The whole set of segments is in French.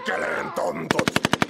perkeleen tontut.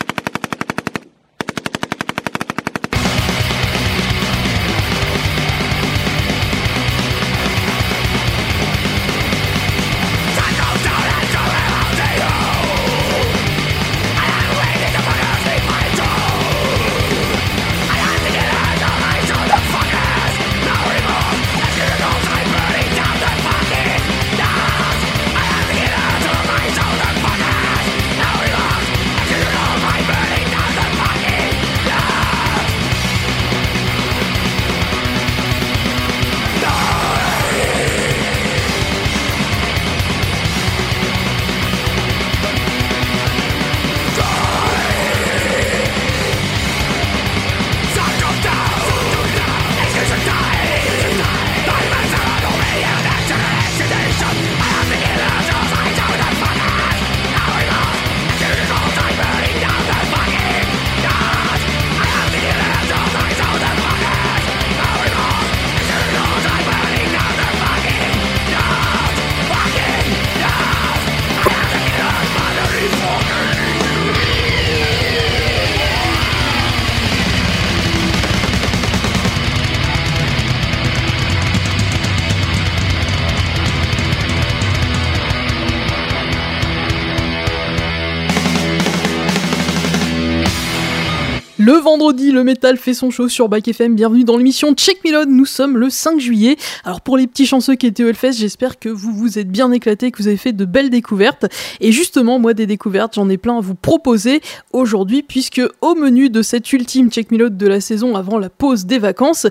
Le vendredi, le métal fait son show sur Back FM. Bienvenue dans l'émission Check Me Load. Nous sommes le 5 juillet. Alors pour les petits chanceux qui étaient au Hellfest, j'espère que vous vous êtes bien éclatés, que vous avez fait de belles découvertes. Et justement, moi des découvertes, j'en ai plein à vous proposer aujourd'hui, puisque au menu de cette ultime Check Me Load de la saison avant la pause des vacances,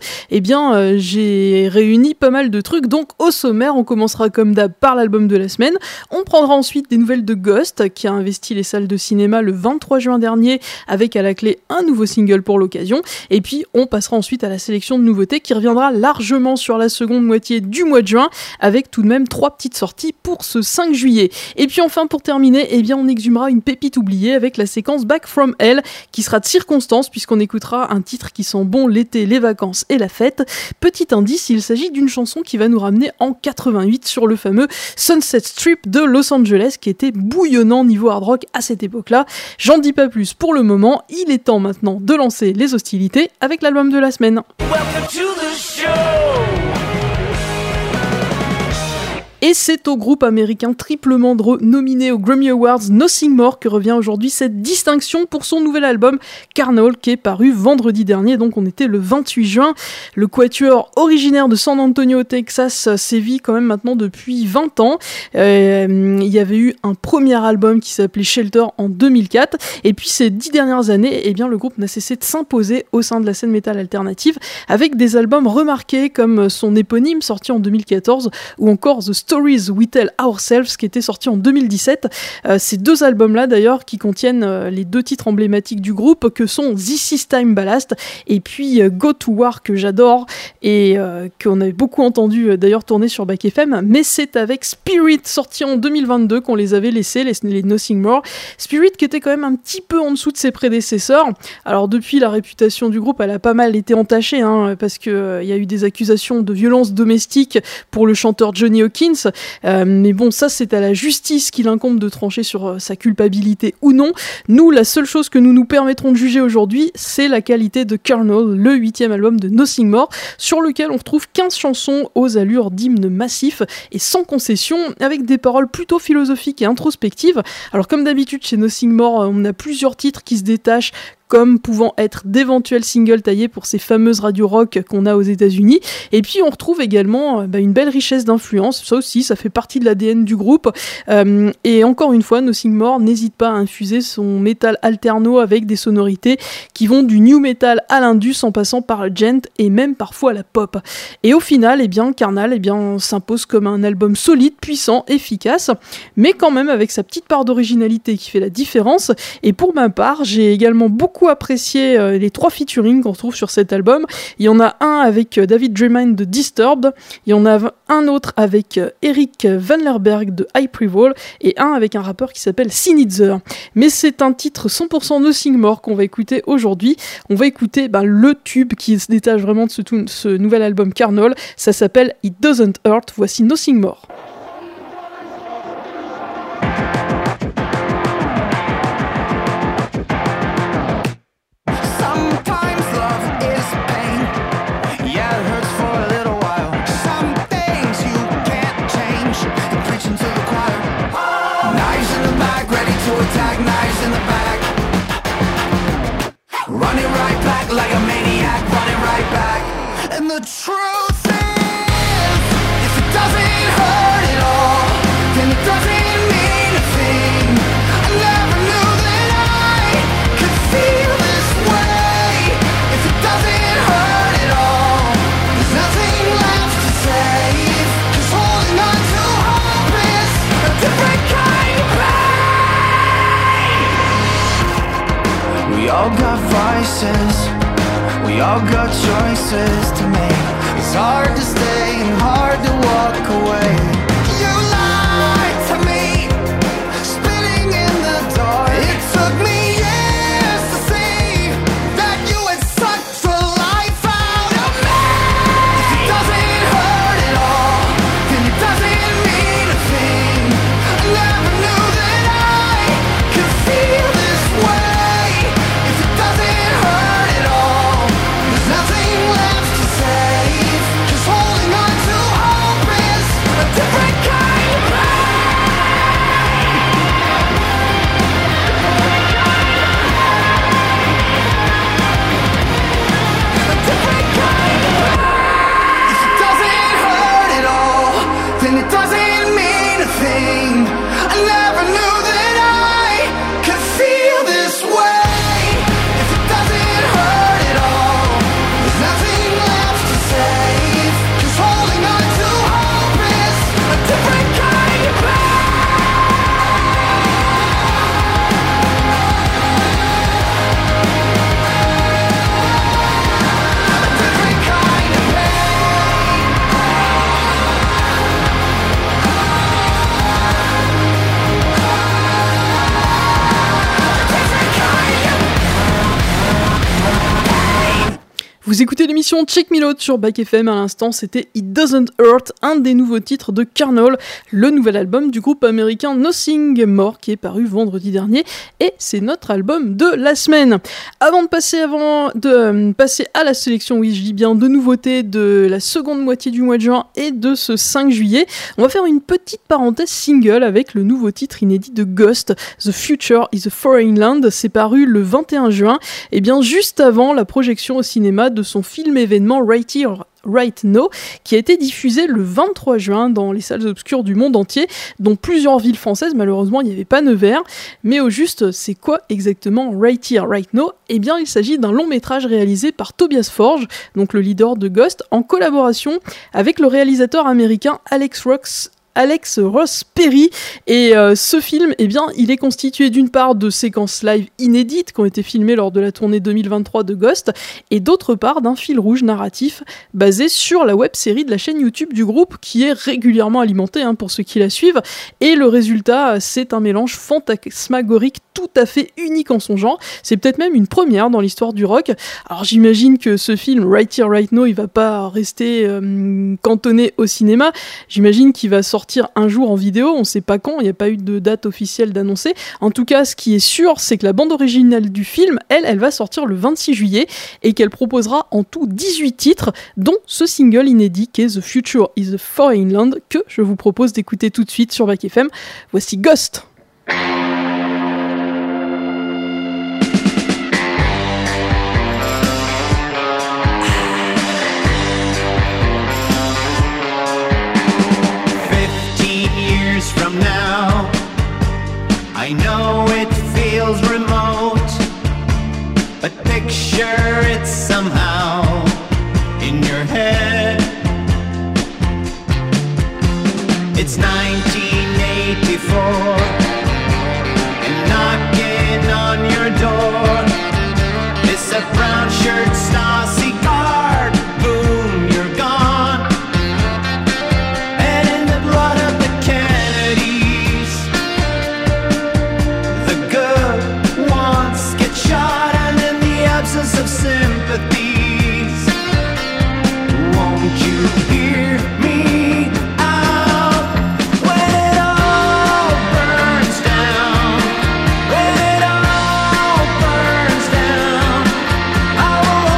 j'ai réuni pas mal de trucs. Donc au sommaire, on commencera comme d'hab par l'album de la semaine. On prendra ensuite des nouvelles de Ghost, qui a investi les salles de cinéma le 23 juin dernier, avec à la clé un nouveau single pour l'occasion, et puis on passera ensuite à la sélection de nouveautés qui reviendra largement sur la seconde moitié du mois de juin, avec tout de même 3 petites sorties pour ce 5 juillet. Et puis enfin pour terminer, on exhumera une pépite oubliée avec la séquence Back From Hell, qui sera de circonstance puisqu'on écoutera un titre qui sent bon l'été, les vacances et la fête. Petit indice, il s'agit d'une chanson qui va nous ramener en 88 sur le fameux Sunset Strip de Los Angeles, qui était bouillonnant niveau hard rock à cette époque-là. J'en dis pas plus pour le moment, il est temps maintenant de lancer les hostilités avec l'album de la semaine. Welcome to the show. Et c'est au groupe américain triplement nominé aux Grammy Awards Nothing More que revient aujourd'hui cette distinction pour son nouvel album Carnal, qui est paru vendredi dernier, donc on était le 28 juin. Le quatuor originaire de San Antonio au Texas sévit quand même maintenant depuis 20 ans. Il y avait eu un premier album qui s'appelait Shelter en 2004, et puis ces 10 dernières années, le groupe n'a cessé de s'imposer au sein de la scène métal alternative avec des albums remarqués comme son éponyme sorti en 2014 ou encore The Stories We Tell Ourselves qui était sorti en 2017. Ces deux albums-là d'ailleurs qui contiennent les deux titres emblématiques du groupe que sont This Is Time Ballast et puis Go To War que j'adore et qu'on avait beaucoup entendu d'ailleurs tourner sur Back FM, mais c'est avec Spirit sorti en 2022 qu'on les avait laissés, les Nothing More. Spirit qui était quand même un petit peu en dessous de ses prédécesseurs. Alors depuis, la réputation du groupe elle a pas mal été entachée parce que y a eu des accusations de violence domestique pour le chanteur Johnny Hawkins. Mais bon, ça c'est à la justice qu'il incombe de trancher sur sa culpabilité ou non. Nous, la seule chose que nous nous permettrons de juger aujourd'hui, c'est la qualité de Carnal, le 8e album de Nothing More, sur lequel on retrouve 15 chansons aux allures d'hymnes massifs et sans concession, avec des paroles plutôt philosophiques et introspectives. Alors comme d'habitude chez Nothing More, on a plusieurs titres qui se détachent, comme pouvant être d'éventuels singles taillés pour ces fameuses radios rock qu'on a aux États-Unis. Et puis on retrouve également une belle richesse d'influence. Ça aussi, ça fait partie de l'ADN du groupe. Et encore une fois, Nothing More n'hésite pas à infuser son métal alterno avec des sonorités qui vont du new metal à l'indus en passant par le gent et même parfois la pop. Et au final, Carnal s'impose comme un album solide, puissant, efficace, mais quand même avec sa petite part d'originalité qui fait la différence. Et pour ma part, j'ai également beaucoup apprécié les 3 featuring qu'on retrouve sur cet album. Il y en a un avec David Draiman de Disturbed, il y en a un autre avec Eric Van Lerberg de High Prival et un avec un rappeur qui s'appelle Sinitzer. Mais c'est un titre 100% Nothing More qu'on va écouter aujourd'hui. On va écouter le tube qui se détache vraiment de ce nouvel album Carnal. Ça s'appelle It Doesn't Hurt. Voici Nothing More. the truth is, if it doesn't hurt at all, then it doesn't mean a thing. I never knew that I could feel this way. If it doesn't hurt at all, there's nothing left to save. 'Cause holding on to hope is a different kind of pain. We all got vices, we all got choices to make. It's hard to stay and hard to walk away. You lied to me, spinning in the dark. It took me years to see that you had sucked the life out of me. If it doesn't hurt at all, then it doesn't mean a thing. I never knew that I could feel this way. If it doesn't hurt at all, there's nothing left to save. 'Cause holding on to hope is a different kind of a different kind of If it doesn't hurt at all, then it doesn't mean a thing. I never knew that I could feel this way. If it doesn't hurt at all, there's nothing left to save. 'Cause holding on to hope is a different kind of pain. A different kind of pain. Vous écoutez l'émission Check Me Out sur Back FM. À l'instant, c'était It Doesn't Hurt, un des nouveaux titres de Kernel, le nouvel album du groupe américain Nothing More qui est paru vendredi dernier, et c'est notre album de la semaine. Avant de passer à la sélection, oui je dis bien, de nouveautés de la seconde moitié du mois de juin et de ce 5 juillet, on va faire une petite parenthèse single avec le nouveau titre inédit de Ghost, The Future is a Foreign Land. C'est paru le 21 juin, et bien juste avant la projection au cinéma de son film événement Right Here, Right Now, qui a été diffusé le 23 juin dans les salles obscures du monde entier, dont plusieurs villes françaises. Malheureusement, il n'y avait pas Nevers. Mais au juste, c'est quoi exactement Right Here, Right Now ? Eh bien, il s'agit d'un long métrage réalisé par Tobias Forge, donc le leader de Ghost, en collaboration avec le réalisateur américain Alex Ross Perry. Et ce film, eh bien, il est constitué d'une part de séquences live inédites qui ont été filmées lors de la tournée 2023 de Ghost, et d'autre part d'un fil rouge narratif basé sur la web-série de la chaîne YouTube du groupe, qui est régulièrement alimentée pour ceux qui la suivent. Et le résultat, c'est un mélange fantasmagorique tout à fait unique en son genre. C'est peut-être même une première dans l'histoire du rock. Alors j'imagine que ce film Right Here, Right Now, il va pas rester cantonné au cinéma. J'imagine qu'il va sortir un jour en vidéo, on sait pas quand, il n'y a pas eu de date officielle d'annoncer. En tout cas, ce qui est sûr, c'est que la bande originale du film, elle va sortir le 26 juillet et qu'elle proposera en tout 18 titres, dont ce single inédit qui est The Future is a Foreign Land, que je vous propose d'écouter tout de suite sur Back FM. Voici Ghost. From now, I know it feels remote, but picture it somehow in your head. It's 1984 and knocking on your door is a brown shirt Stasi guard. Boom, you're gone. And in the blood of the of sympathies, won't you hear me out? When it all burns down, when it all burns down, I will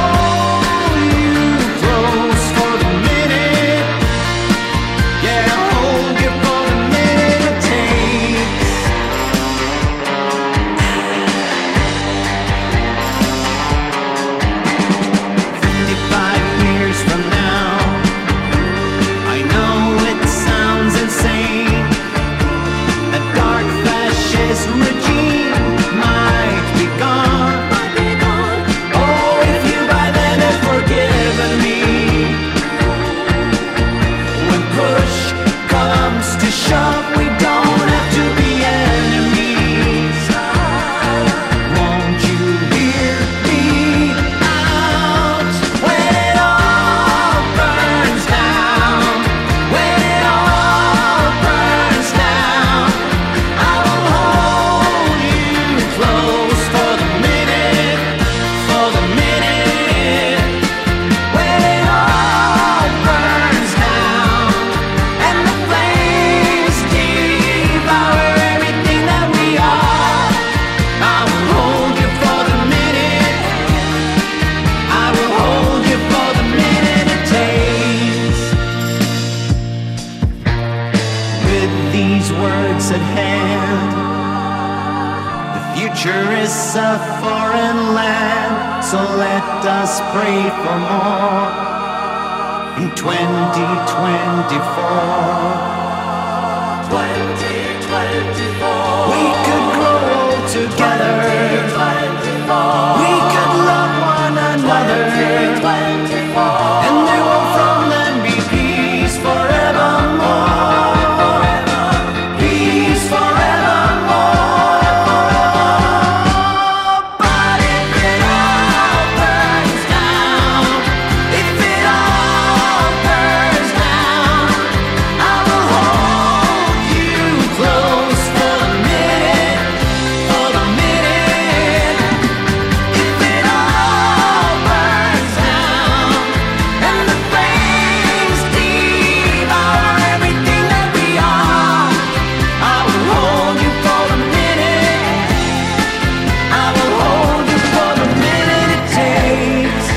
foreign land, so let us pray for more in 2024. 2024. We could grow old together. 2024. We could love one another. 2024. And there will from them be peace forevermore. Peace forevermore. But if it all burns down, if it all burns down, I will hold you close for the minute, for the minute. If it all burns down and the flames devour everything that we are, I will hold you for the minute. I will hold you for the minute it takes.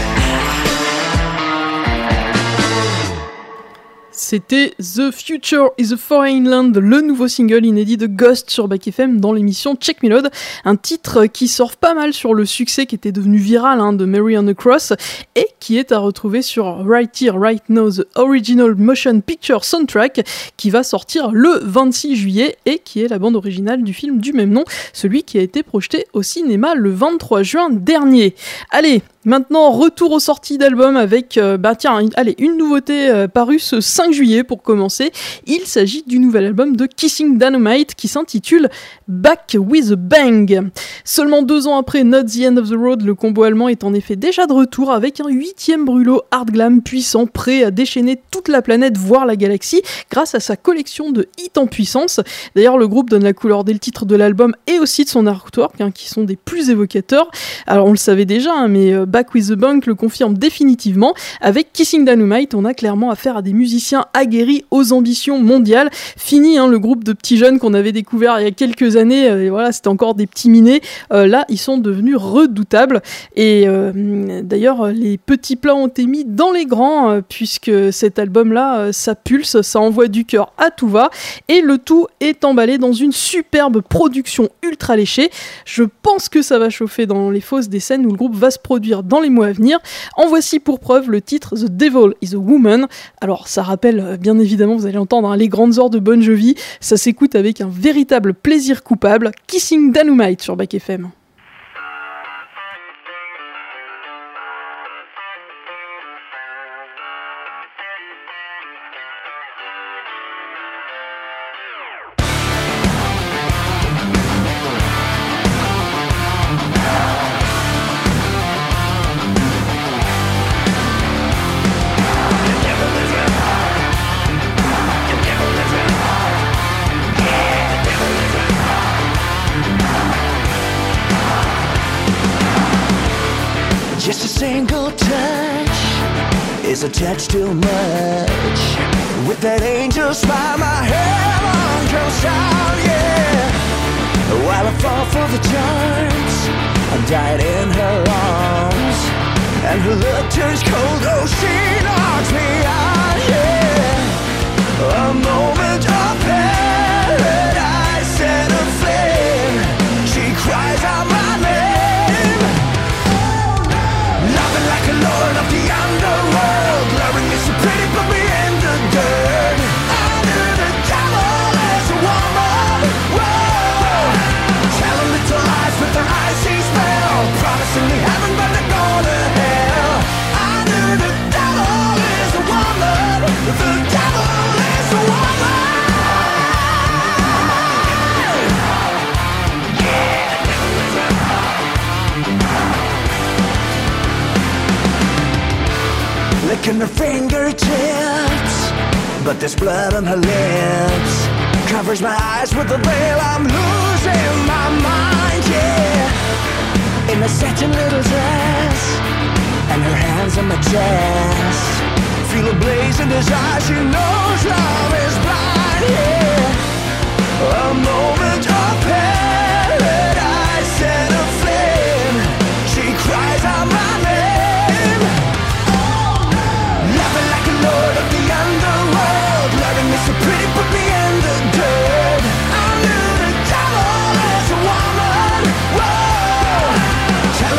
C'était The Future is a Foreign Land, le nouveau single inédit de Ghost sur Back FM dans l'émission Check Me Load, un titre qui surfe pas mal sur le succès qui était devenu viral de Mary on the Cross et qui est à retrouver sur Right Here, Right Now, The Original Motion Picture Soundtrack qui va sortir le 26 juillet et qui est la bande originale du film du même nom, celui qui a été projeté au cinéma le 23 juin dernier. Allez, maintenant, retour aux sorties d'albums avec une nouveauté parue ce 5 juillet pour commencer. Il s'agit du nouvel album de Kissing Dynamite qui s'intitule Back with a Bang. Seulement 2 ans après Not the End of the Road, le combo allemand est en effet déjà de retour avec un 8e brûlot hard glam puissant, prêt à déchaîner toute la planète, voire la galaxie, grâce à sa collection de hits en puissance. D'ailleurs, le groupe donne la couleur dès le titre de l'album et aussi de son artwork, qui sont des plus évocateurs. Alors, on le savait déjà, mais Back with the Bang le confirme définitivement. Avec Kissing Dynamite, on a clairement affaire à des musiciens aguerris aux ambitions mondiales. Fini le groupe de petits jeunes qu'on avait découvert il y a quelques années, et voilà, c'était encore des petits minés. Là, ils sont devenus redoutables. Et d'ailleurs, les petits plats ont été mis dans les grands, puisque cet album-là, ça pulse, ça envoie du cœur à tout va. Et le tout est emballé dans une superbe production ultra léchée. Je pense que ça va chauffer dans les fosses des scènes où le groupe va se produire dans les mois à venir. En voici pour preuve le titre The Devil is a Woman. Alors ça rappelle bien évidemment, vous allez entendre les grandes heures de Bon Jovi, ça s'écoute avec un véritable plaisir coupable. Kissing Dynamite sur Back FM. Just a single touch is a touch too much. With that angel smile, my heaven comes down, yeah. While I fall for the charms, I'm dying in her arms. And her look turns cold, oh, she knocks me out, yeah. A moment of paradise set aflame. She cries out my name. Loving like a lord of the underworld. Loving me so pretty, put me in the dirt. Under the devil is a woman. Whoa. Telling little lies with her eyes she spell. Promising me heaven but they're going to hell. Under the devil is a woman. The devil is a woman. Licking her fingertips, but there's blood on her lips. Covers my eyes with a veil, I'm losing my mind, yeah. In a satin little dress, and her hands on my chest. Feel a blaze in his eyes, she knows love is blind, yeah. A moment of paradise set aflame. She cries out my name. Loving like a lord of the underworld. Loving me so pretty, put me in the dirt. I knew the devil is a woman. Whoa. Tell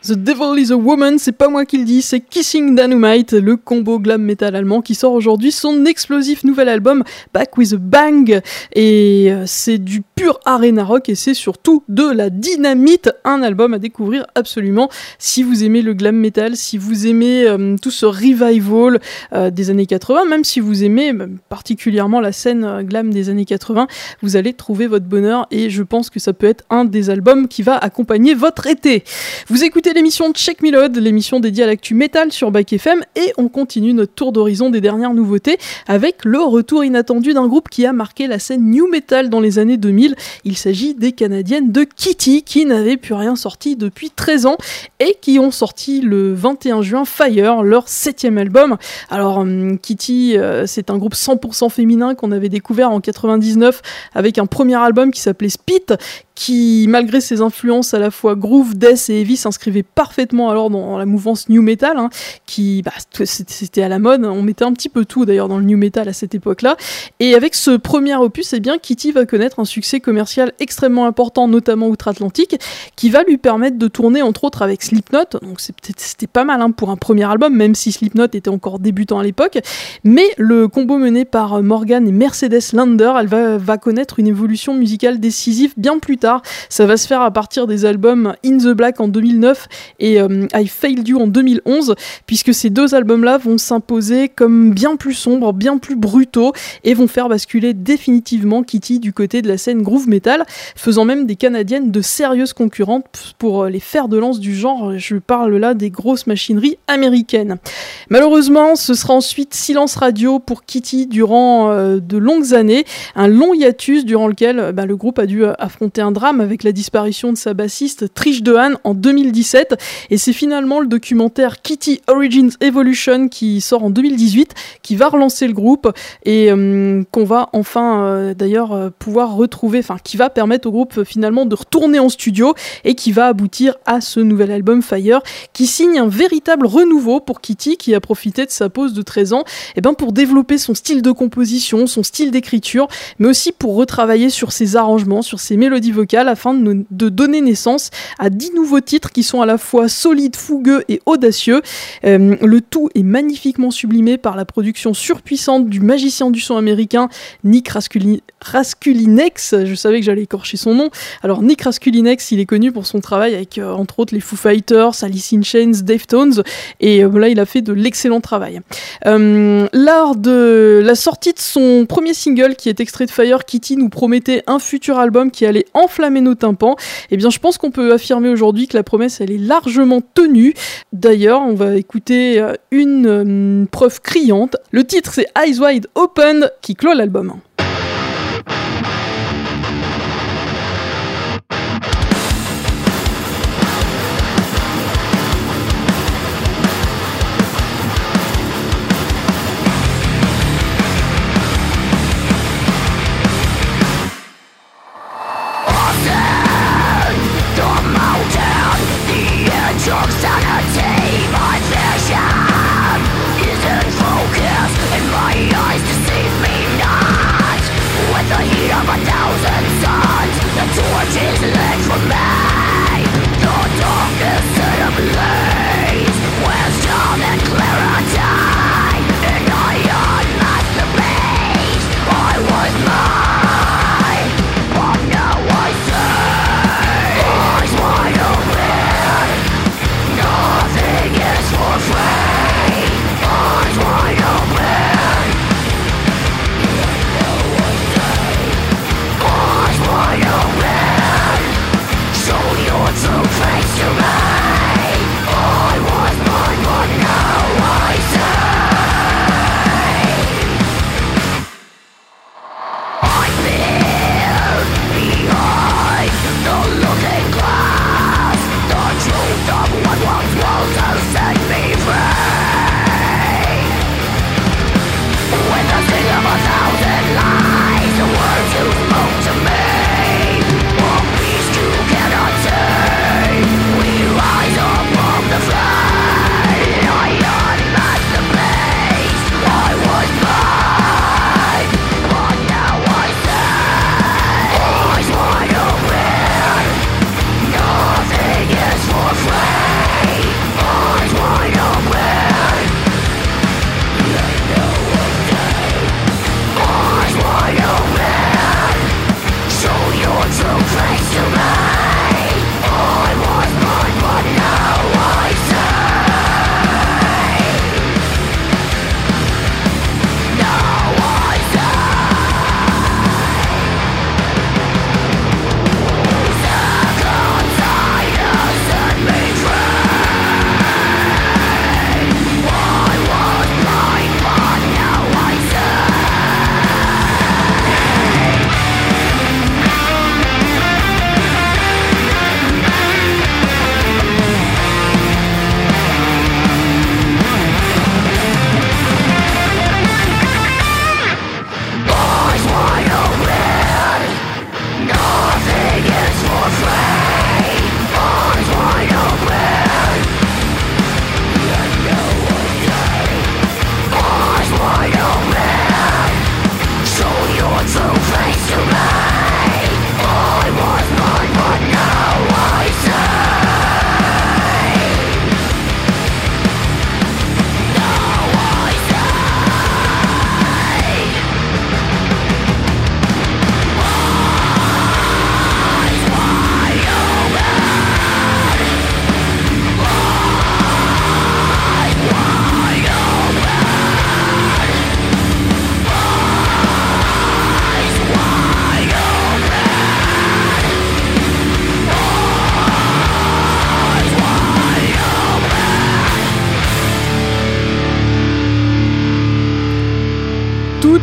The Devil is a Woman, c'est pas moi qui le dis, c'est Kissing Dynamite, le combo glam metal allemand qui sort aujourd'hui son explosif nouvel album Back with a Bang. Et c'est du pur arena rock et c'est surtout de la dynamite, un album à découvrir absolument si vous aimez le glam metal, si vous aimez tout ce revival des années 80, même si vous aimez particulièrement la scène glam des années 80, vous allez trouver votre bonheur et je pense que ça peut être un des albums qui va accompagner votre été. Vous écoutez l'émission Check Me Load, l'émission dédiée à l'actu métal sur Back FM et on continue notre tour d'horizon des dernières nouveautés avec le retour inattendu d'un groupe qui a marqué la scène new metal dans les années 2000. Il s'agit des Canadiennes de Kitty qui n'avaient plus rien sorti depuis 13 ans et qui ont sorti le 21 juin Fire, leur 7e album. Alors Kitty, c'est un groupe 100% féminin qu'on avait découvert en 99 avec un premier album qui s'appelait Spit, qui, malgré ses influences à la fois groove, death et heavy, s'inscrivait parfaitement alors dans la mouvance new metal, qui, c'était à la mode, on mettait un petit peu tout d'ailleurs dans le new metal à cette époque-là, et avec ce premier opus, eh bien, Kitty va connaître un succès commercial extrêmement important, notamment outre-Atlantique, qui va lui permettre de tourner entre autres avec Slipknot, donc c'était pas mal pour un premier album, même si Slipknot était encore débutant à l'époque, mais le combo mené par Morgan et Mercedes Lander, elle va connaître une évolution musicale décisive bien plus tard. Ça va se faire à partir des albums In the Black en 2009 et I Failed You en 2011, puisque ces deux albums-là vont s'imposer comme bien plus sombres, bien plus brutaux, et vont faire basculer définitivement Kitty du côté de la scène groove metal, faisant même des Canadiennes de sérieuses concurrentes pour les fers de lance du genre. Je parle là des grosses machineries américaines. Malheureusement, ce sera ensuite silence radio pour Kitty durant de longues années, un long hiatus durant lequel le groupe a dû affronter un drame avec la disparition de sa bassiste Trish Dehan en 2017, et c'est finalement le documentaire Kitty Origins Evolution qui sort en 2018 qui va relancer le groupe et qu'on va enfin d'ailleurs pouvoir retrouver, qui va permettre au groupe finalement de retourner en studio et qui va aboutir à ce nouvel album Fire qui signe un véritable renouveau pour Kitty, qui a profité de sa pause de 13 ans pour développer son style de composition, son style d'écriture, mais aussi pour retravailler sur ses arrangements, sur ses mélodies vocales, afin de donner naissance à 10 nouveaux titres qui sont à la fois solides, fougueux et audacieux. Le tout est magnifiquement sublimé par la production surpuissante du magicien du son américain Nick Raskulinex. Je savais que j'allais écorcher son nom. Alors Nick Raskulinex, il est connu pour son travail avec entre autres les Foo Fighters, Alice in Chains, Deftones, et là il a fait de l'excellent travail. Lors de la sortie de son premier single qui est extrait de Fire, Kitty nous promettait un futur album qui allait enflammer nos tympans. Eh bien, je pense qu'on peut affirmer aujourd'hui que la promesse, elle est largement tenue. D'ailleurs, on va écouter une preuve criante. Le titre, c'est Eyes Wide Open, qui clôt l'album. Isn't focused, and my eyes deceive me now.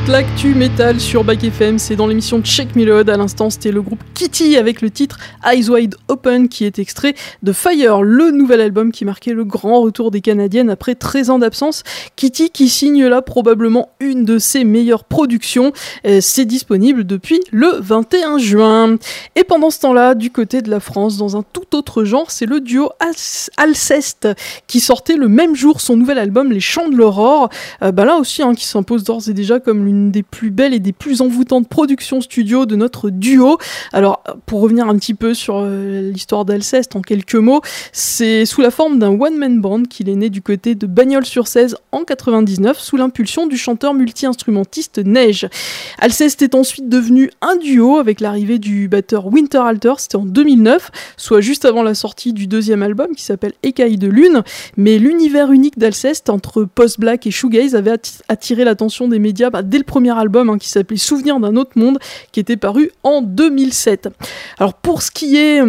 toute l'actu métal sur Back FM, c'est dans l'émission Check Me Load. À l'instant, c'était le groupe Kitty avec le titre Eyes Wide Open qui est extrait de Fire, le nouvel album qui marquait le grand retour des Canadiennes après 13 ans d'absence. Kitty qui signe là probablement une de ses meilleures productions. C'est disponible depuis le 21 juin. Et pendant ce temps-là, du côté de la France, dans un tout autre genre, c'est le duo Alceste qui sortait le même jour son nouvel album Les Chants de l'Aurore. Là aussi, qui s'impose d'ores et déjà comme l'une des plus belles et des plus envoûtantes productions studio de notre duo. Alors, pour revenir un petit peu sur l'histoire d'Alceste en quelques mots, c'est sous la forme d'un one-man band qu'il est né du côté de Bagnols-sur-Cèze en 99 sous l'impulsion du chanteur multi-instrumentiste Neige. Alceste est ensuite devenu un duo avec l'arrivée du batteur Winterhalter, c'était en 2009, soit juste avant la sortie du deuxième album qui s'appelle Écailles de Lune. Mais l'univers unique d'Alceste entre post-black et shoegaze avait attiré l'attention des médias dès le premier album qui s'appelait Souvenir d'un autre monde qui était paru en 2007. Alors pour ce qui est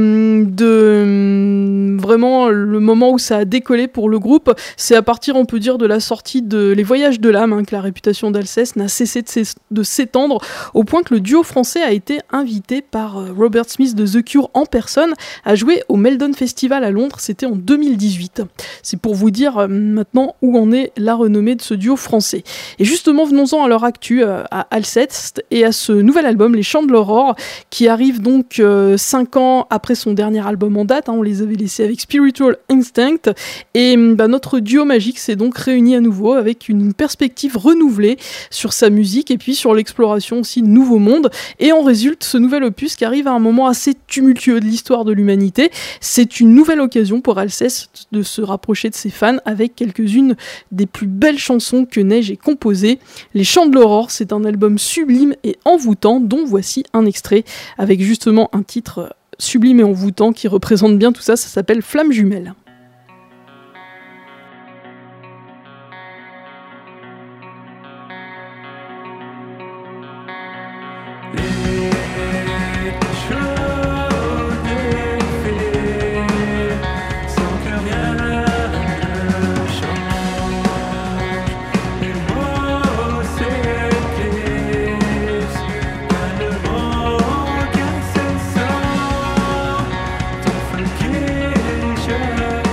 de vraiment le moment où ça a décollé pour le groupe, c'est à partir on peut dire de la sortie de Les Voyages de l'âme que la réputation d'Alceste n'a cessé de s'étendre au point que le duo français a été invité par Robert Smith de The Cure en personne à jouer au Meldon Festival à Londres, c'était en 2018. C'est pour vous dire maintenant où en est la renommée de ce duo français. Et justement, venons-en à leur actu, à Alceste et à ce nouvel album, Les Chants de l'Aurore, qui arrive donc 5 ans après son dernier album en date. On les avait laissés avec Spiritual Instinct. Et notre duo magique s'est donc réuni à nouveau avec une perspective renouvelée sur sa musique et puis sur l'exploration aussi de nouveaux mondes. Et en résulte ce nouvel opus qui arrive à un moment assez tumultueux de l'histoire de l'humanité. C'est une nouvelle occasion pour Alceste de se rapprocher de ses fans avec quelques-unes des plus belles chansons que Neige ait composées. Les Chants de l'Aurore, c'est un album sublime et envoûtant dont voici un extrait avec justement un titre sublime et envoûtant qui représente bien tout ça, ça s'appelle Flamme jumelle. Ton feu qui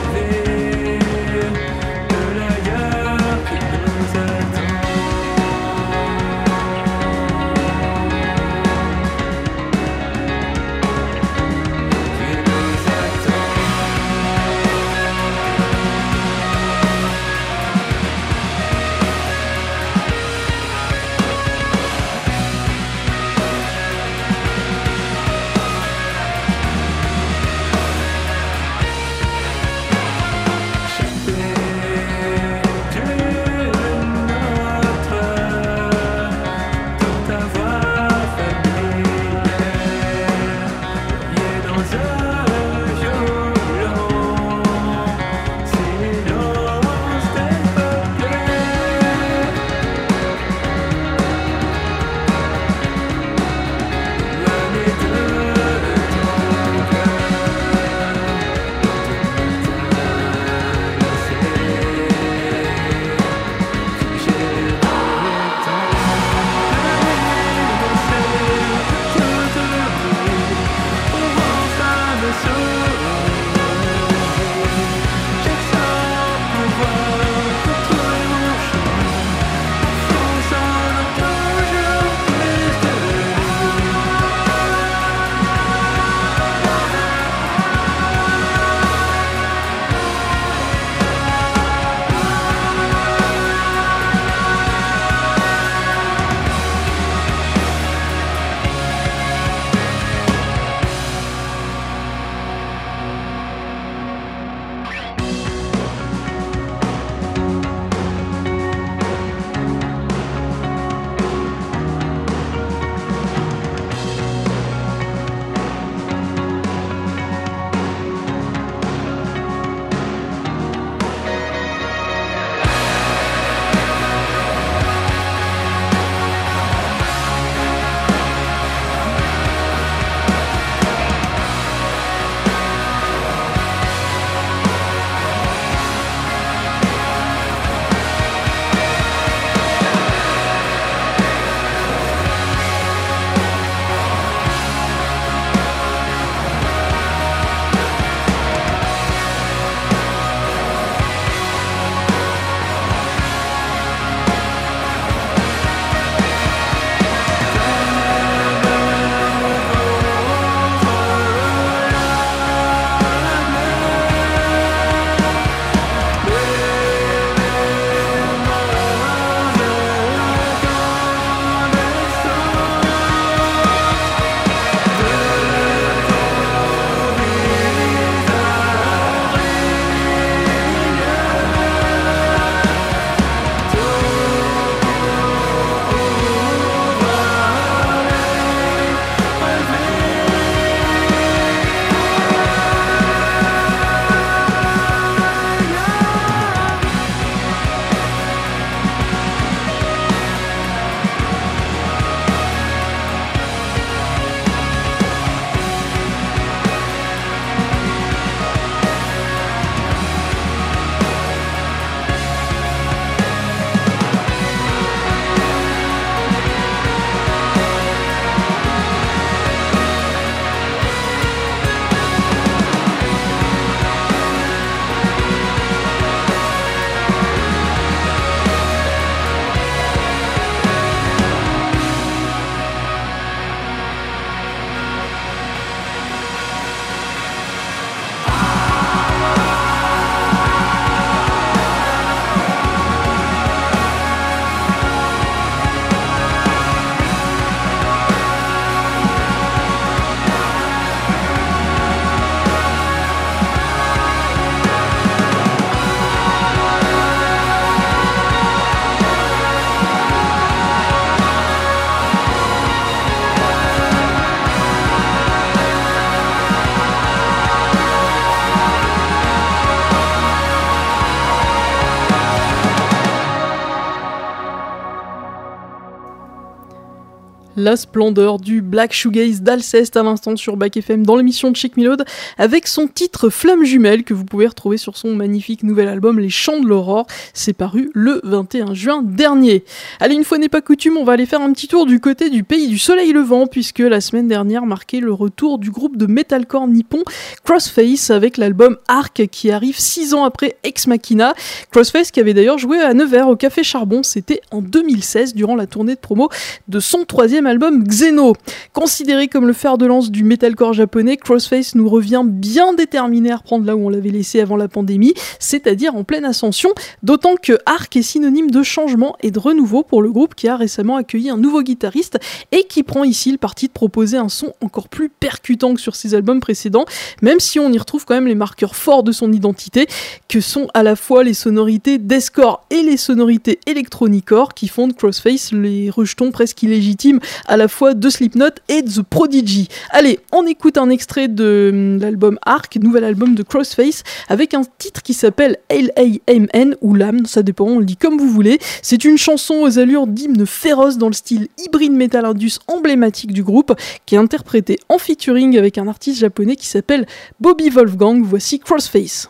La splendeur du Black Shoegaze d'Alceste à l'instant sur Back FM dans l'émission de Check Me Load avec son titre Flamme Jumelle que vous pouvez retrouver sur son magnifique nouvel album Les Chants de l'Aurore. C'est paru le 21 juin dernier. Allez, une fois n'est pas coutume, on va aller faire un petit tour du côté du pays du soleil levant puisque la semaine dernière marquait le retour du groupe de metalcore nippon Crossface avec l'album Arc qui arrive 6 ans après Ex Machina. Crossface qui avait d'ailleurs joué à Nevers au Café Charbon, c'était en 2016 durant la tournée de promo de son troisième album Xeno. Considéré comme le fer de lance du metalcore japonais, Crossface nous revient bien déterminé à reprendre là où on l'avait laissé avant la pandémie, c'est-à-dire en pleine ascension, d'autant que Arc est synonyme de changement et de renouveau pour le groupe qui a récemment accueilli un nouveau guitariste et qui prend ici le parti de proposer un son encore plus percutant que sur ses albums précédents, même si on y retrouve quand même les marqueurs forts de son identité, que sont à la fois les sonorités deathcore et les sonorités electronicore qui font de Crossface les rejetons presque illégitimes à la fois de Slipknot et The Prodigy. Allez, on écoute un extrait de l'album Arc, nouvel album de Crossface, avec un titre qui s'appelle L-A-M-N ou L'âme, ça dépend, on le dit comme vous voulez. C'est une chanson aux allures d'hymne féroce dans le style hybride metal indus emblématique du groupe, qui est interprété en featuring avec un artiste japonais qui s'appelle Bobby Wolfgang. Voici Crossface.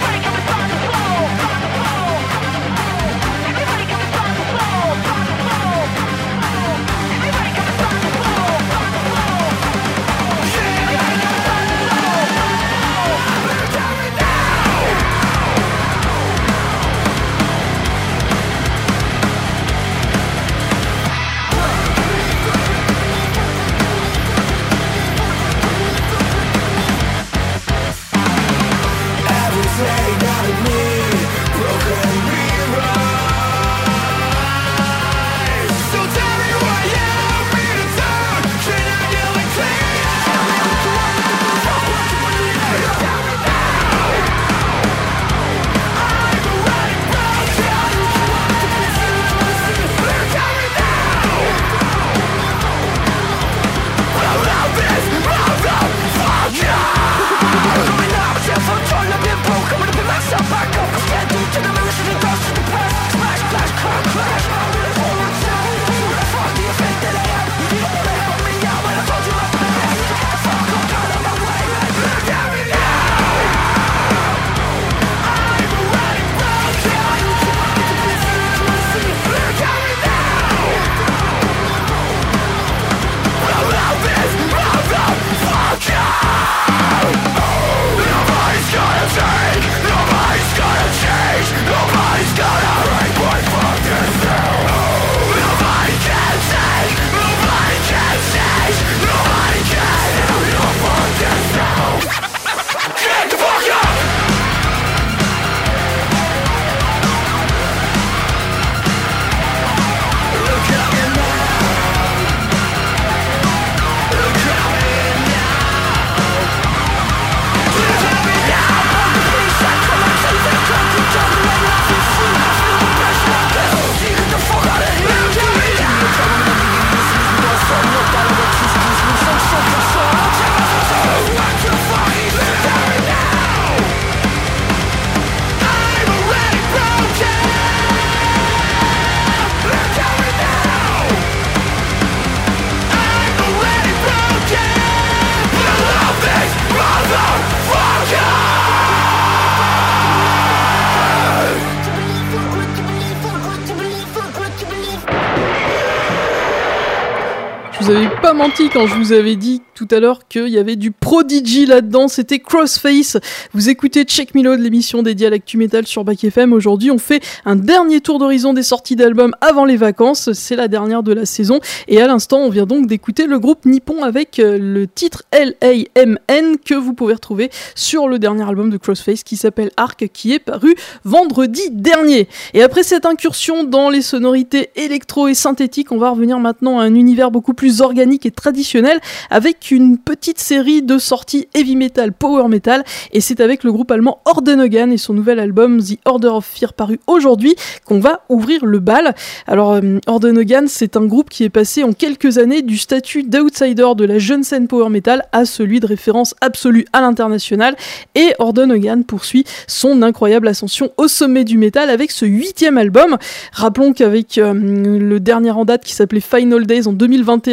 Je vous avais pas menti quand je vous avais dit tout à l'heure qu'il y avait du Prodigy là-dedans, c'était Crossface. Vous écoutez Check Me Load, l'émission dédiée à l'actu metal sur Back FM. Aujourd'hui, on fait un dernier tour d'horizon des sorties d'albums avant les vacances. C'est la dernière de la saison. Et à l'instant, on vient donc d'écouter le groupe nippon avec le titre L-A-M-N que vous pouvez retrouver sur le dernier album de Crossface qui s'appelle Arc, qui est paru vendredi dernier. Et après cette incursion dans les sonorités électro et synthétiques, on va revenir maintenant à un univers beaucoup plus organique et traditionnel avec une petite série de sorties heavy metal, power metal, et c'est avec le groupe allemand Ordenoghan et son nouvel album The Order of Fear paru aujourd'hui qu'on va ouvrir le bal. Alors Ordenoghan, c'est un groupe qui est passé en quelques années du statut d'outsider de la jeune scène power metal à celui de référence absolue à l'international, et Ordenoghan poursuit son incroyable ascension au sommet du métal avec ce 8e album. Rappelons qu'avec le dernier en date qui s'appelait Final Days en 2021,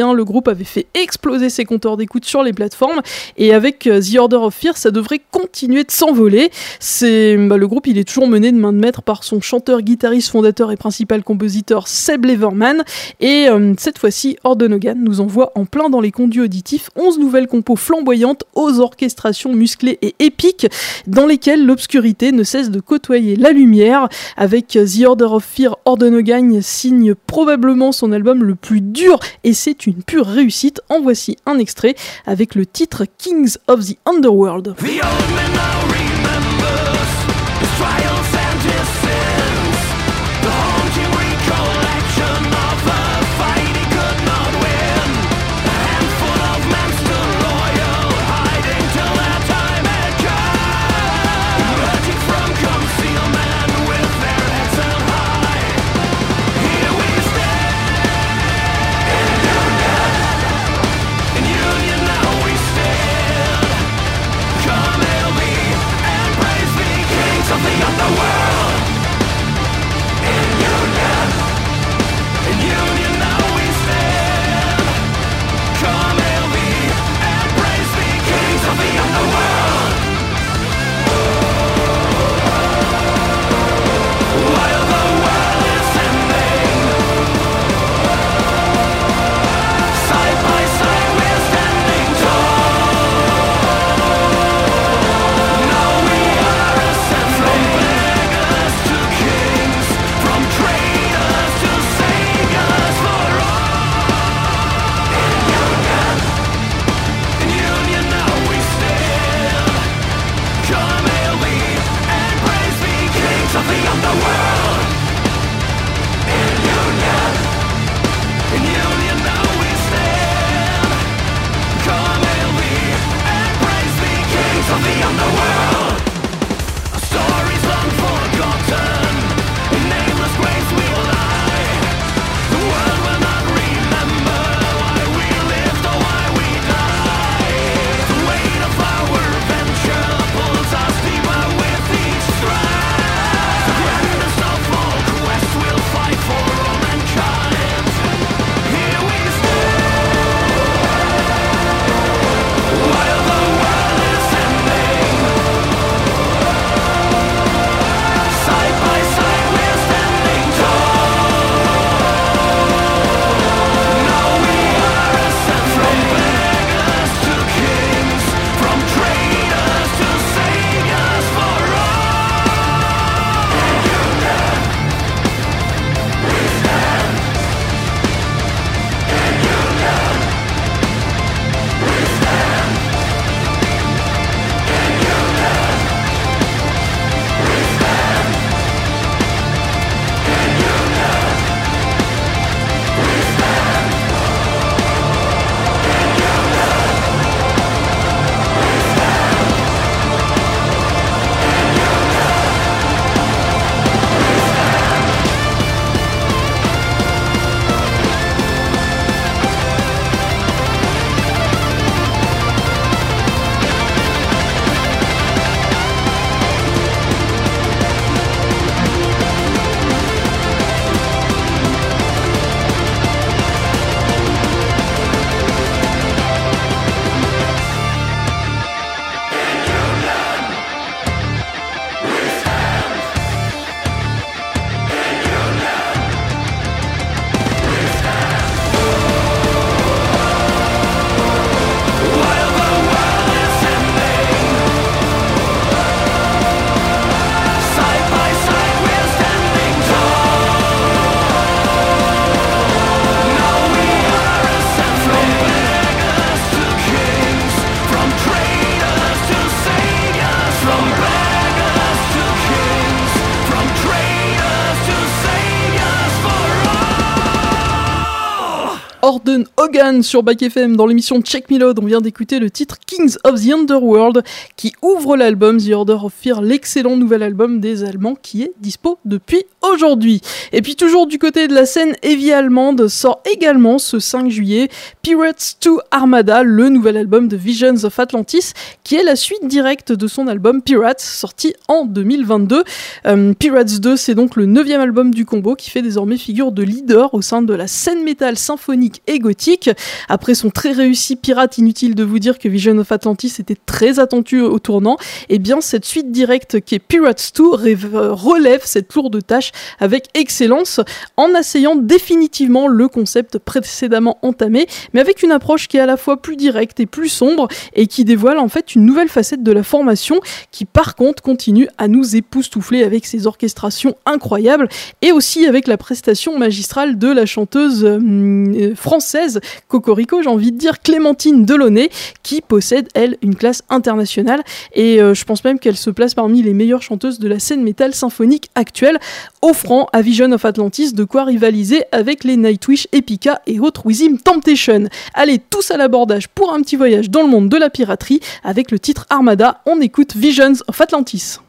2021, le groupe avait fait exploser ses compteurs d'écoute sur les plateformes, et avec The Order of Fear, ça devrait continuer de s'envoler. Le groupe, il est toujours mené de main de maître par son chanteur, guitariste, fondateur et principal compositeur Seb Leverman, et cette fois-ci, Horden Hogan nous envoie en plein dans les conduits auditifs 11 nouvelles compos flamboyantes aux orchestrations musclées et épiques, dans lesquelles l'obscurité ne cesse de côtoyer la lumière. Avec The Order of Fear, Horden Hogan signe probablement son album le plus dur, et c'est une pure réussite. En voici un extrait avec le titre Kings of the Underworld. The old man now remembers his trials and his sins, the haunting recollection of a fight he could not win. A handful of men still loyal, hiding till their time had come, emerging from concealment with their heads held high. Here we stand, in union now we stand. Come hail me and praise me, kings of the underworld. In union now we stand. Come hail me and praise me, kings of the underworld. While the world is ending, side by side we're standing tall. Now we are ascending, from beggars to kings, from traitors to saviors for all. In union now we stand. Come hail me and praise me, kings of the underworld. In union now we stand. Come hail me and praise me, kings of the underworld. Our stories long forgotten, in nameless graves we'll lie. The world will not remember why we lived or why we died. The weight of our venture pulls us deeper with each stride. The grandest of all quests we'll fight for all mankind. Here we stand, while the world is ending. Side by side we're standing tall. Now we are ascending, from beggars to kings, from traitors to saviors for all. We stand. While the world is ending, side by side we're standing tall. Now we are ascending, from beggars to kings, from traitors to saviors, from beggars to kings, from traitors to saviors for all. Horden Hogan sur Back FM dans l'émission Check Me Load. On vient d'écouter le titre Kings of the Underworld qui ouvre l'album The Order of Fear, l'excellent nouvel album des Allemands qui est dispo depuis aujourd'hui. Et puis toujours du côté de la scène heavy allemande sort également ce 5 juillet Pirates 2 Armada, le nouvel album de Visions of Atlantis qui est la suite directe de son album Pirates sorti en 2022. Pirates 2 c'est donc le 9e album du combo qui fait désormais figure de leader au sein de la scène métal symphonique symphonique et gothique. Après son très réussi Pirate, inutile de vous dire que Vision of Atlantis était très attendu au tournant. Et bien cette suite directe qui est Pirates 2 relève cette lourde tâche avec excellence en asseyant définitivement le concept précédemment entamé, mais avec une approche qui est à la fois plus directe et plus sombre et qui dévoile en fait une nouvelle facette de la formation qui par contre continue à nous époustoufler avec ses orchestrations incroyables et aussi avec la prestation magistrale de la chanteuse française Cocorico, j'ai envie de dire Clémentine Delaunay, qui possède elle une classe internationale et je pense même qu'elle se place parmi les meilleures chanteuses de la scène métal symphonique actuelle, offrant à Vision of Atlantis de quoi rivaliser avec les Nightwish, Epica et autres Within Temptation. Allez, tous à l'abordage pour un petit voyage dans le monde de la piraterie avec le titre Armada. On écoute Visions of Atlantis.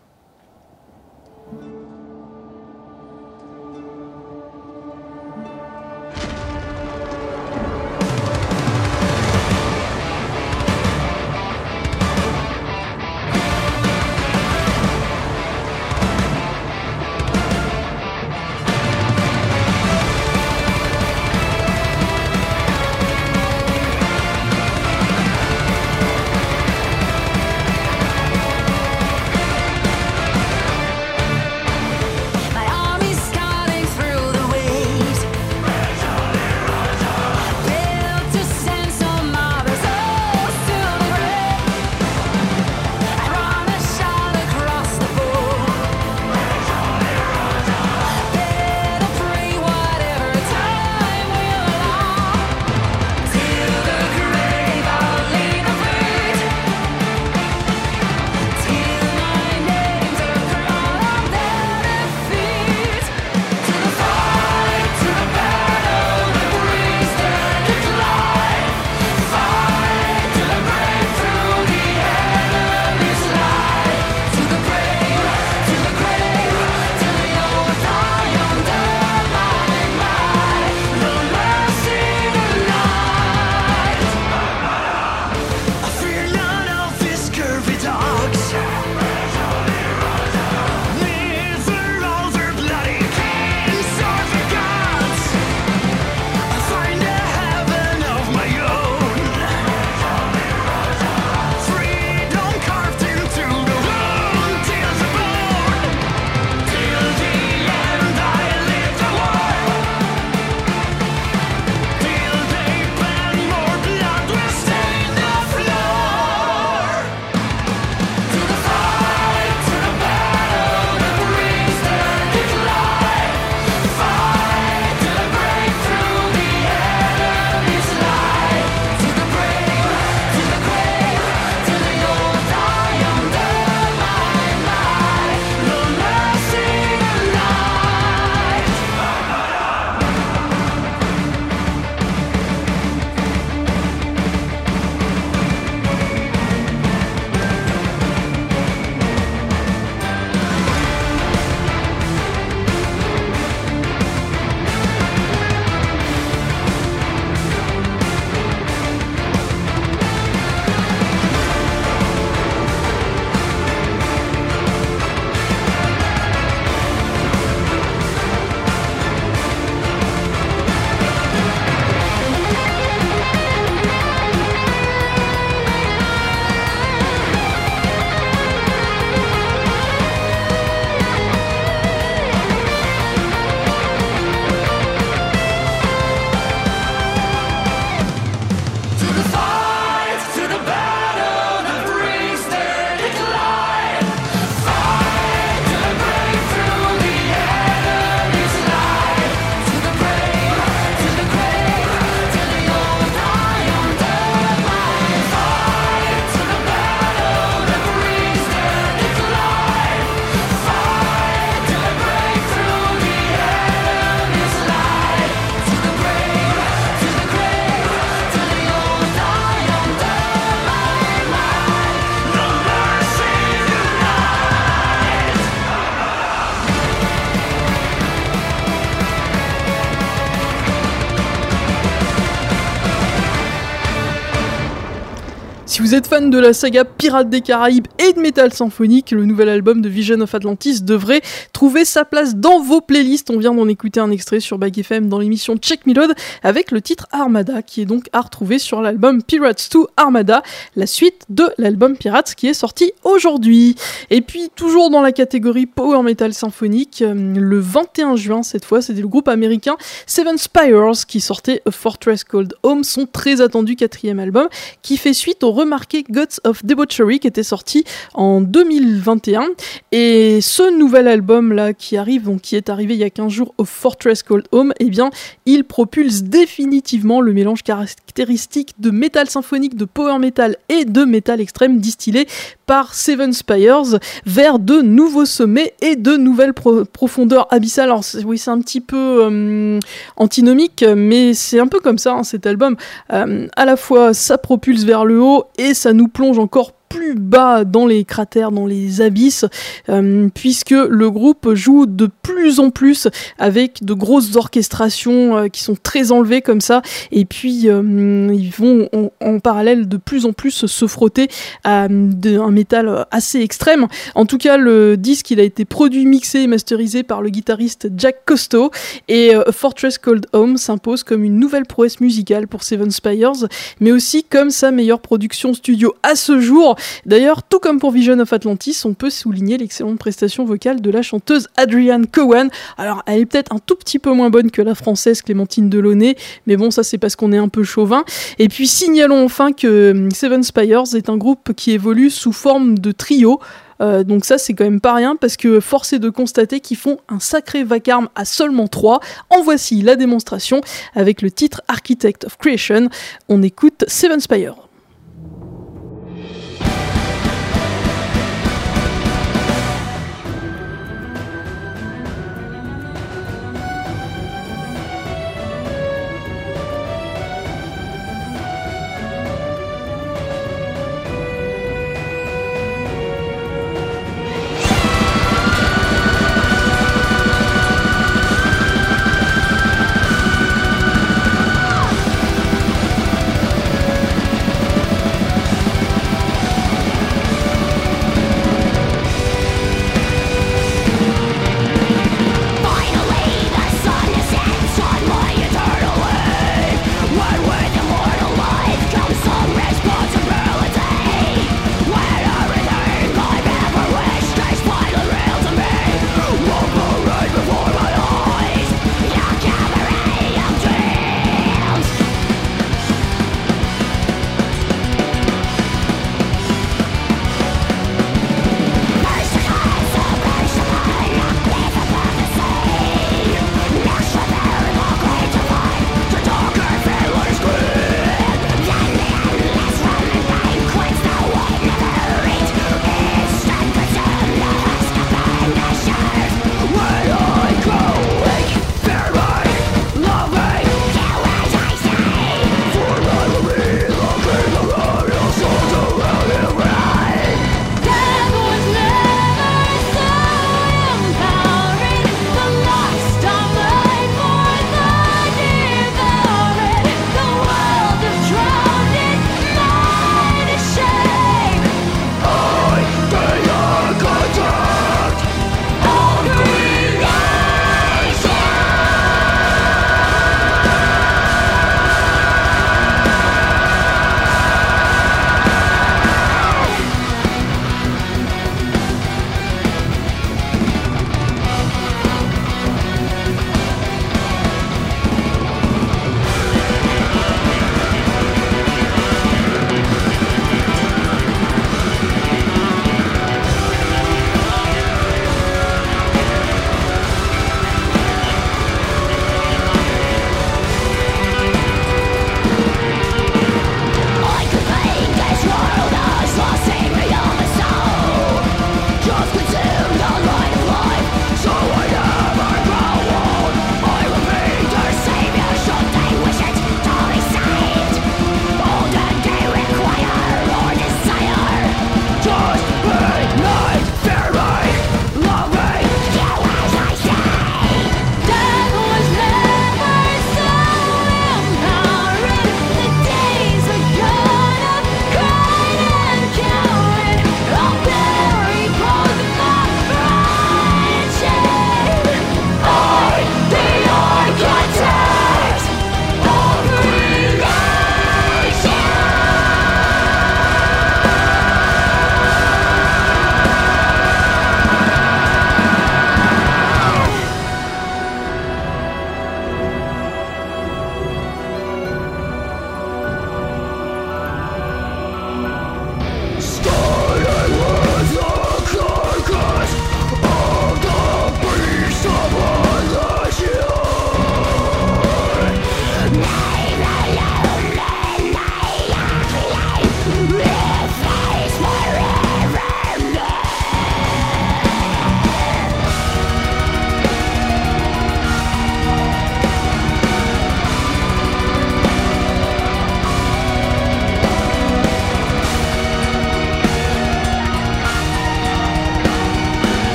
Si vous êtes fan de la saga Pirates des Caraïbes et de métal symphonique, le nouvel album de Vision of Atlantis devrait trouver sa place dans vos playlists. On vient d'en écouter un extrait sur Bag FM dans l'émission Check Me Load avec le titre Armada, qui est donc à retrouver sur l'album Pirates 2 Armada, la suite de l'album Pirates qui est sorti aujourd'hui. Et puis toujours dans la catégorie Power Metal symphonique, le 21 juin cette fois, c'était le groupe américain Seven Spires qui sortait A Fortress Called Home, son très attendu 4e album, qui fait suite au remarqué Gods of Debauchery qui était sorti en 2021. Et ce nouvel album là qui arrive, donc qui est arrivé il y a 15 jours, A Fortress Called Home, eh bien il propulse définitivement le mélange caractéristique de métal symphonique, de power metal et de métal extrême distillé par Seven Spires vers de nouveaux sommets et de nouvelles profondeurs abyssales. Alors oui, c'est un petit peu antinomique, mais c'est un peu comme ça, hein, cet album. À la fois, ça propulse vers le haut et ça nous plonge encore plus bas dans les cratères, dans les abysses, puisque le groupe joue de plus en plus avec de grosses orchestrations qui sont très enlevées comme ça, et puis ils vont en parallèle de plus en plus se frotter à un métal assez extrême. En tout cas, le disque il a été produit, mixé et masterisé par le guitariste Jack Costo, et A Fortress Called Home s'impose comme une nouvelle prouesse musicale pour Seven Spires, mais aussi comme sa meilleure production studio à ce jour. D'ailleurs, tout comme pour Vision of Atlantis, on peut souligner l'excellente prestation vocale de la chanteuse Adrienne Cowan. Alors, elle est peut-être un tout petit peu moins bonne que la française Clémentine Delaunay, mais bon, ça c'est parce qu'on est un peu chauvin. Et puis, signalons enfin que Seven Spires est un groupe qui évolue sous forme de trio. Donc ça c'est quand même pas rien, parce que force est de constater qu'ils font un sacré vacarme à seulement 3. En voici la démonstration avec le titre Architect of Creation. On écoute Seven Spires.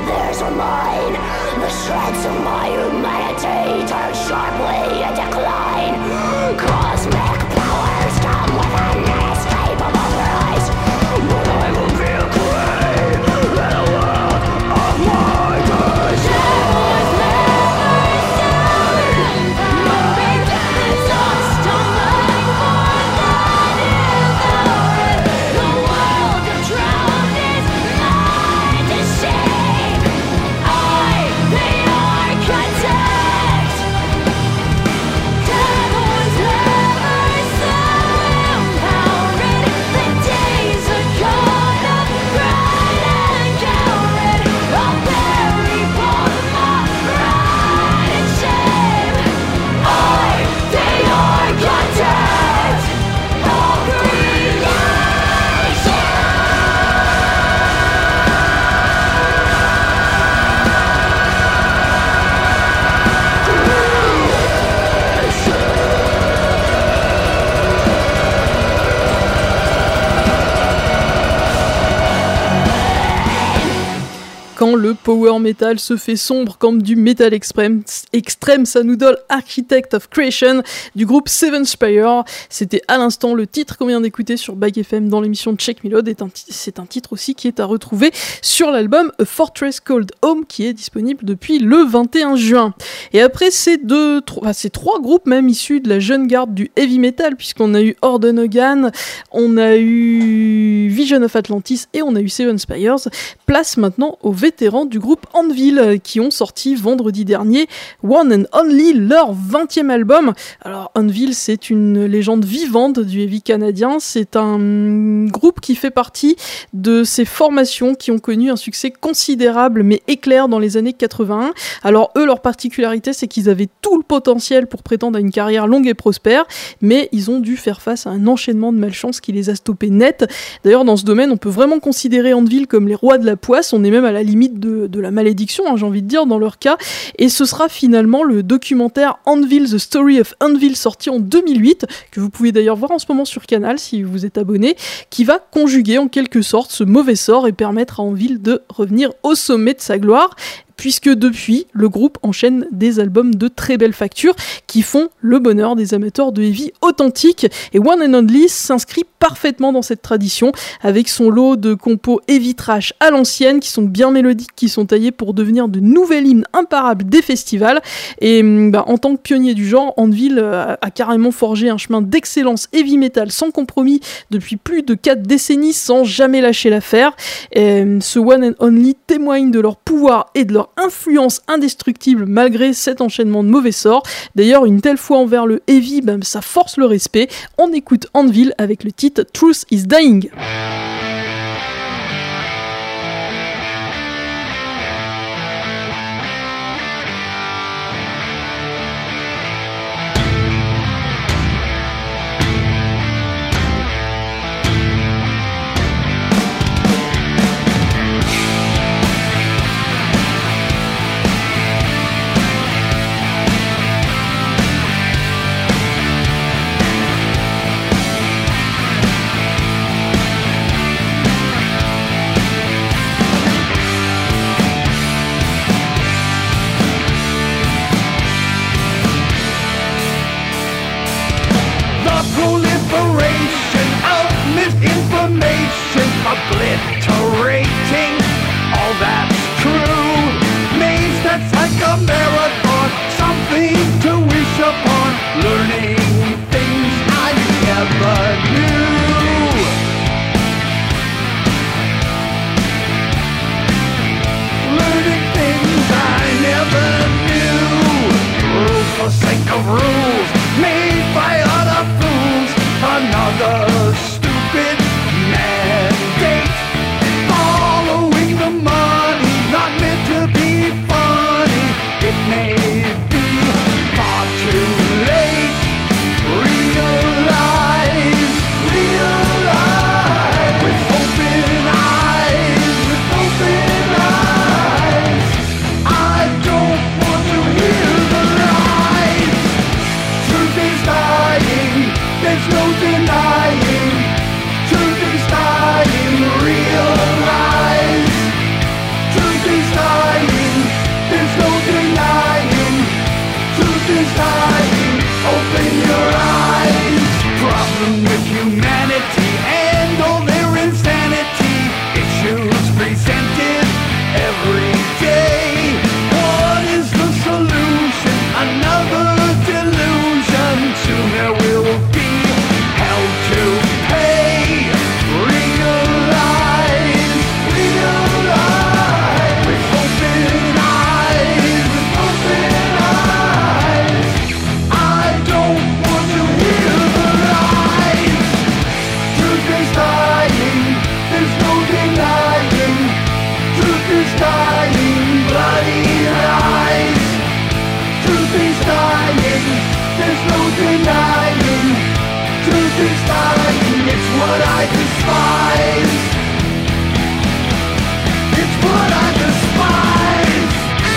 theirs were mine. The shreds of my humanity turn sharply and decline. Cosmic powers come with an inescapable price. But I will be a queen in a world of my desires. Quand le power metal se fait sombre comme du metal extrême, ça nous donne Architect of Creation du groupe Seven Spire. C'était à l'instant le titre qu'on vient d'écouter sur Bag FM dans l'émission Check Melody. C'est un titre aussi qui est à retrouver sur l'album A Fortress Called Home qui est disponible depuis le 21 juin. Et après ces trois groupes même issus de la jeune garde du heavy metal, puisqu'on a eu Orden Hogan, on a eu Vision of Atlantis et on a eu Seven Spires, place maintenant aux vétérans du groupe Anvil qui ont sorti vendredi dernier One and Only, leur 20e album. Alors Anvil, c'est une légende vivante du heavy canadien, c'est un groupe qui fait partie de ces formations qui ont connu un succès considérable mais éclair dans les années 81. Alors eux, leur particularité, c'est qu'ils avaient tout le potentiel pour prétendre à une carrière longue et prospère, mais ils ont dû faire face à un enchaînement de malchance qui les a stoppés net. D'ailleurs, dans ce domaine, on peut vraiment considérer Anvil comme les rois de la poisse, on est même à la limite de la malédiction, j'ai envie de dire, dans leur cas, et ce sera finalement le documentaire Anvil, The Story of Anvil, sorti en 2008, que vous pouvez d'ailleurs voir en ce moment sur Canal si vous êtes abonné, qui va conjuguer en quelque sorte ce mauvais sort et permettre à Anvil de revenir au sommet de sa gloire, puisque depuis, le groupe enchaîne des albums de très belle facture qui font le bonheur des amateurs de heavy authentique. Et One and Only s'inscrit parfaitement dans cette tradition, avec son lot de compos heavy trash à l'ancienne, qui sont bien mélodiques, qui sont taillés pour devenir de nouvelles hymnes imparables des festivals. Et en tant que pionnier du genre, Anvil a carrément forgé un chemin d'excellence heavy metal sans compromis depuis plus de 4 décennies, sans jamais lâcher l'affaire. Et ce One and Only témoigne de leur pouvoir et de leur influence indestructible malgré cet enchaînement de mauvais sorts. D'ailleurs, une telle foi envers le heavy, ça force le respect. On écoute Anvil avec le titre Truth is Dying. I what I despise. It's what I despise.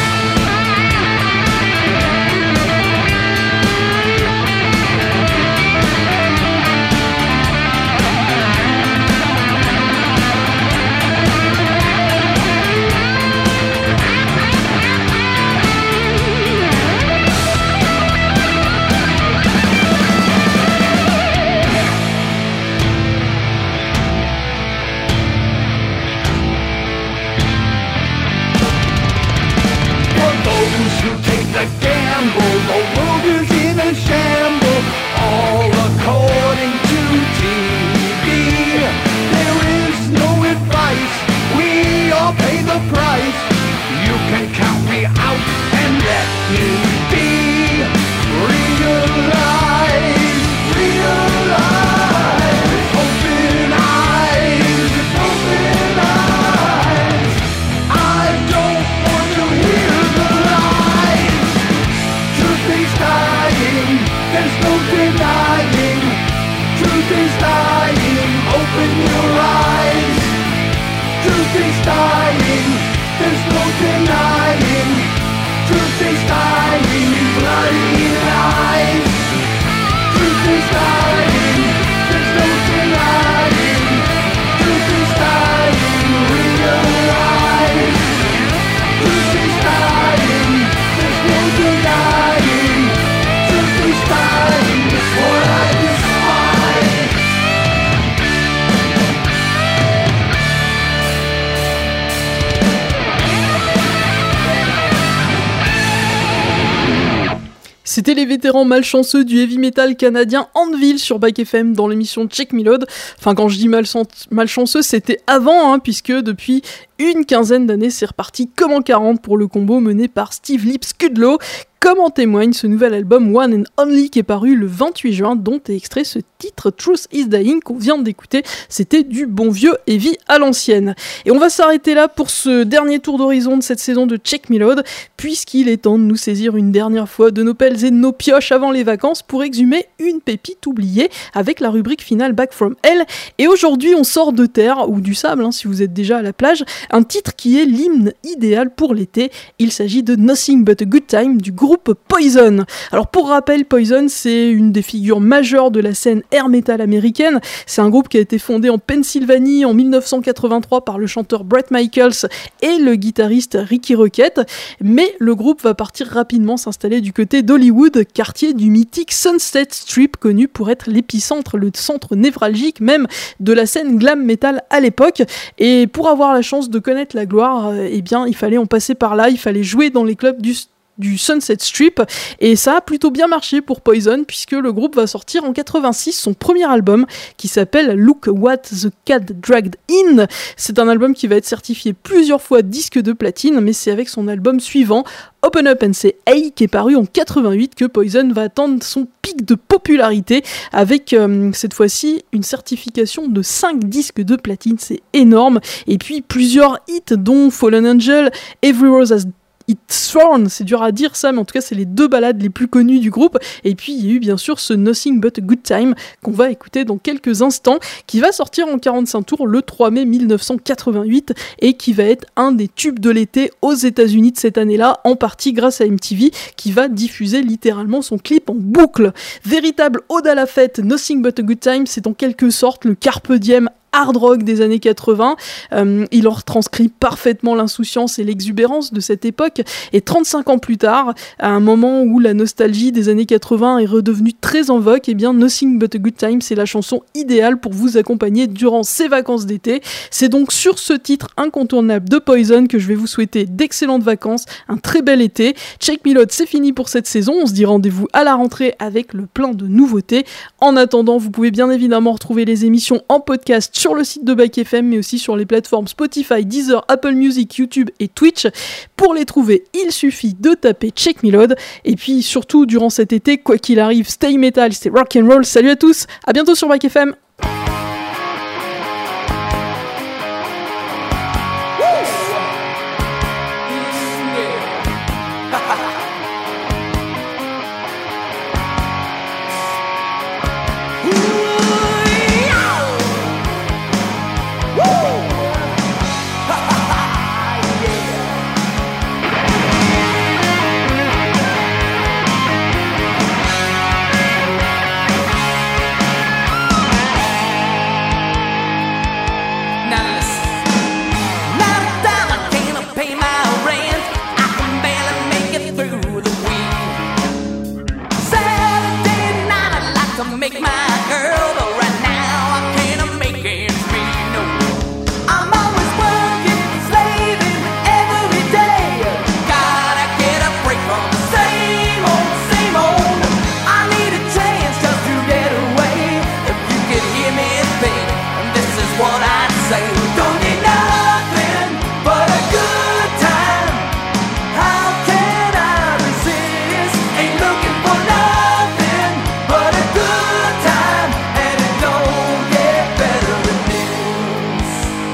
Who take the gamble? The world is in a shamble, all according to TV. There is no advice, we all pay the price. You can count me out and let me be. Realize, realize. Open eyes, open eyes. I don't want to hear the lies. Truth is dying, there's no denying. Truth is dying, open your eyes. Truth is dying, there's no denying. Truth is dying, bloody lies. Truth is dying, there's no denying. Truth is dying, realize. Truth is dying, there's no denying. Truth is dying, it's what I despise. C'était les vétérans malchanceux du heavy metal canadien Anvil sur Back FM dans l'émission Check Me Load. Enfin, quand je dis malchanceux, c'était avant, puisque depuis une quinzaine d'années, c'est reparti comme en 40 pour le combo mené par Steve Lips Kudlow, comme en témoigne ce nouvel album One and Only qui est paru le 28 juin, dont est extrait ce titre Truth is Dying qu'on vient d'écouter. C'était du bon vieux heavy à l'ancienne. Et on va s'arrêter là pour ce dernier tour d'horizon de cette saison de Check Me Load, puisqu'il est temps de nous saisir une dernière fois de nos pelles et de nos pioches avant les vacances pour exhumer une pépite oubliée avec la rubrique finale Back From Hell. Et aujourd'hui, on sort de terre, ou du sable si vous êtes déjà à la plage, un titre qui est l'hymne idéal pour l'été. Il s'agit de Nothing But a Good Time du groupe Poison. Alors pour rappel, Poison, c'est une des figures majeures de la scène air metal américaine. C'est un groupe qui a été fondé en Pennsylvanie en 1983 par le chanteur Bret Michaels et le guitariste Ricky Rocket. Mais le groupe va partir rapidement s'installer du côté d'Hollywood, quartier du mythique Sunset Strip, connu pour être l'épicentre, le centre névralgique même de la scène glam metal à l'époque. Et pour avoir la chance de connaître la gloire, il fallait en passer par là, il fallait jouer dans les clubs du Sunset Strip, et ça a plutôt bien marché pour Poison, puisque le groupe va sortir en 86 son premier album qui s'appelle Look What the Cat Dragged In. C'est un album qui va être certifié plusieurs fois disque de platine, mais c'est avec son album suivant Open Up and Say Hey qui est paru en 88 que Poison va atteindre son pic de popularité avec cette fois-ci une certification de 5 disques de platine, c'est énorme, et puis plusieurs hits dont Fallen Angel, Every Rose Has It's Thorn, c'est dur à dire ça, mais en tout cas c'est les deux ballades les plus connues du groupe. Et puis il y a eu bien sûr ce Nothing But a Good Time qu'on va écouter dans quelques instants, qui va sortir en 45 tours le 3 mai 1988 et qui va être un des tubes de l'été aux États-Unis de cette année-là, en partie grâce à MTV qui va diffuser littéralement son clip en boucle. Véritable ode à la fête, Nothing But a Good Time, c'est en quelque sorte le carpe diem hard rock des années 80. Il en retranscrit parfaitement l'insouciance et l'exubérance de cette époque. Et 35 ans plus tard, à un moment où la nostalgie des années 80 est redevenue très en vogue, eh bien Nothing But a Good Time, c'est la chanson idéale pour vous accompagner durant ces vacances d'été. C'est donc sur ce titre incontournable de Poison que je vais vous souhaiter d'excellentes vacances, un très bel été. Check Me Load, c'est fini pour cette saison. On se dit rendez-vous à la rentrée avec le plein de nouveautés. En attendant, vous pouvez bien évidemment retrouver les émissions en podcast sur le site de Back FM, mais aussi sur les plateformes Spotify, Deezer, Apple Music, YouTube et Twitch. Pour les trouver, il suffit de taper Check Me Load. Et puis surtout, durant cet été, quoi qu'il arrive, stay metal, stay rock and roll. Salut à tous, à bientôt sur Back FM. make my girl, but right now I can't make ends meet. No, I'm always working, slaving every day. Gotta get a break from the same old, same old. I need a chance just to get away. If you could hear me think, this is what I'd say. Don't need nothing but a good time. How can I resist? Ain't looking for nothing but a good time, and it don't get better than this.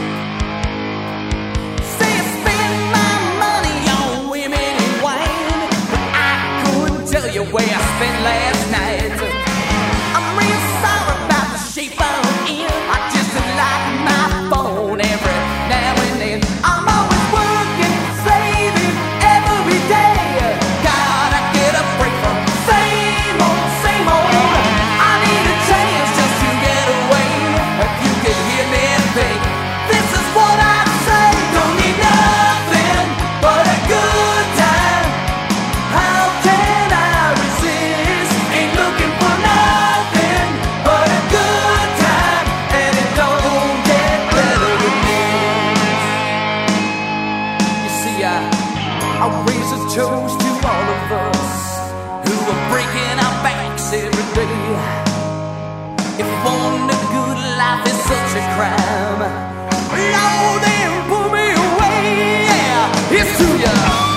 Say I spend my money on women and wine, but I couldn't tell you where I spent last night. I'm real sorry about the shape I'm in. I just like my phone every now and then. I'm always working, saving every day. Gotta get a break from the same old, same old. I need a chance just to get away. If you could hear me think, this is what I'd say. Don't need nothing but a good time. How can I resist? Ain't looking for nothing but a good time, and it don't get better than this. You see, I raise a toast to all of us who are breaking our backs every day. If wanting a good life is such a crime, Lord, then pull me away. Yeah, it's to ya.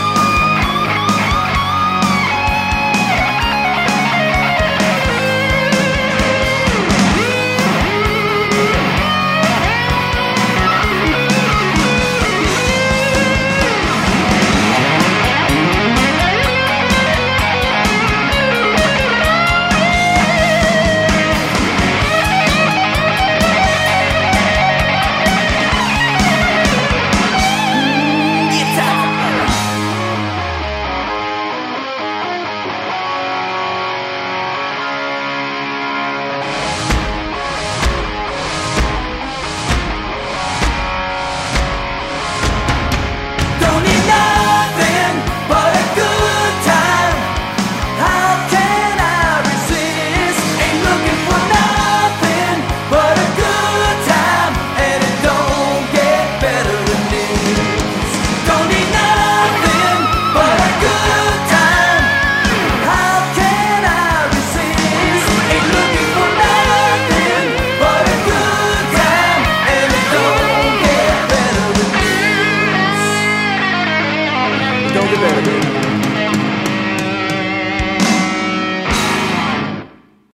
Don't need nothing but a good time. How can I resist? Ain't looking for nothing but a good time, and it don't get better than this. Don't need nothing but a good time. How can I resist? Ain't looking for nothing but a good time, and it don't get better than this. Don't get better than this.